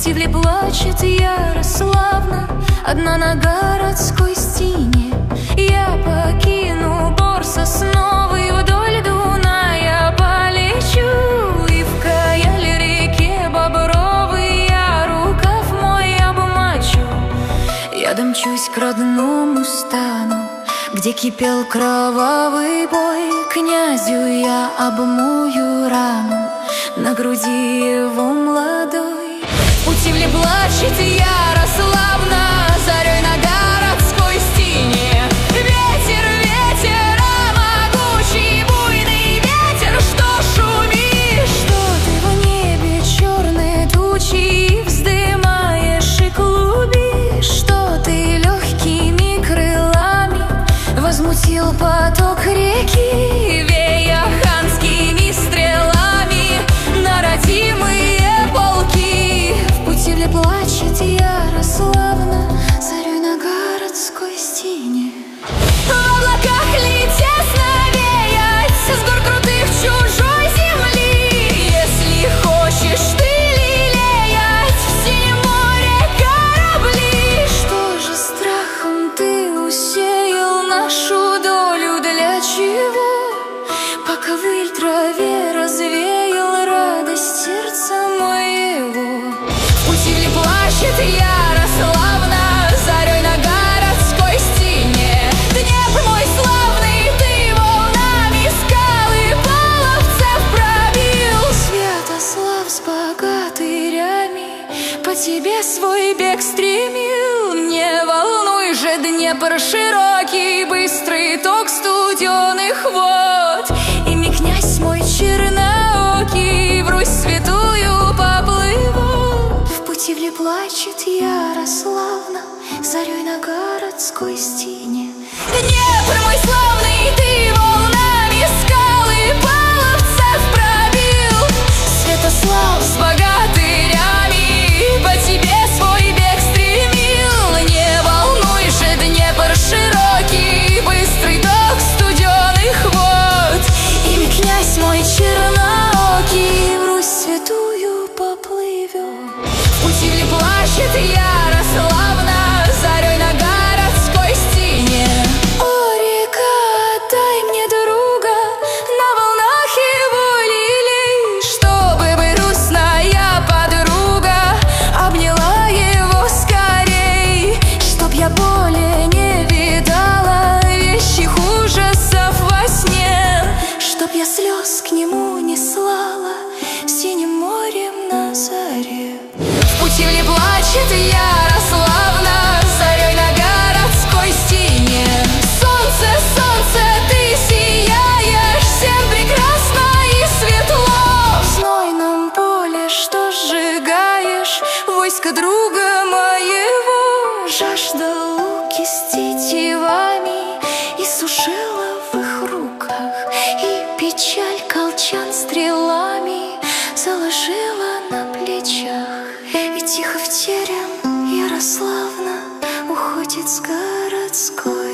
Путивле плачет Ярославна, одна на городской стене. Я покину бор сосновый, вдоль Дуная полечу, и в Каяль-реке Бобровой я рукав мой обмочу. Я домчусь к родному стану, где кипел кровавый бой. Князю я обмою рану на груди его молодой. В Путивле плачет Ярославна, зарей на городской стене. Ветер, ветер, могучий, буйный ветер, что шумишь? Что ты в небе черные тучи вздымаешь и клубишь? Что ты легкими крылами возмутил поток реки, вея ханскими стрелами на родимые полки? В Путивле плачет Ярославна, зарей на городской стене. В облаках летят навеять с гор крутых чужой земли. Если хочешь ты лелеять в синем море корабли, что же страхом ты усеял нашу долю? Для чего? Пока выль траве развеял радость сердца моего. В Путивле плачет Ярославна, зарей на городской стене. Днепр мой славный, ты волнами скалы половцев пробил. Святослав с богатырями по тебе свой бег стремил. Не волнуй же, Днепр широкий, быстрый ток студеных вод. Ими князь мой черноокий в Русь святую поплыву. В Путивле плачет Ярославна, зарей на городской стене. Днепр мой славный, ты волнами скалы половцев пробил. Святослав с богатырями по тебе свой бег стремил. Не волнуй же, Днепр широкий, быстрый ток студеных вод. Ими князь мой черноокий в Русь святую поплывет. В Путивле плачет Ярославна, зарей на городской стене. О, река, дай мне друга, на волнах его лилей, чтобы бы грустная подруга обняла его скорей. Чтоб я более не видала вещих ужасов во сне, чтоб я слез к нему не слала синим морем на заре. В Путивле плачет Ярославна, зарей на городской стене. Солнце, солнце, ты сияешь, всем прекрасно и светло. В знойном поле что сжигаешь войско друга моего? Жажда луки с тетивами иссушила в их руках, и печаль колчан стрелами заложила на плечах. И тихо в терем Ярославна уходит с городской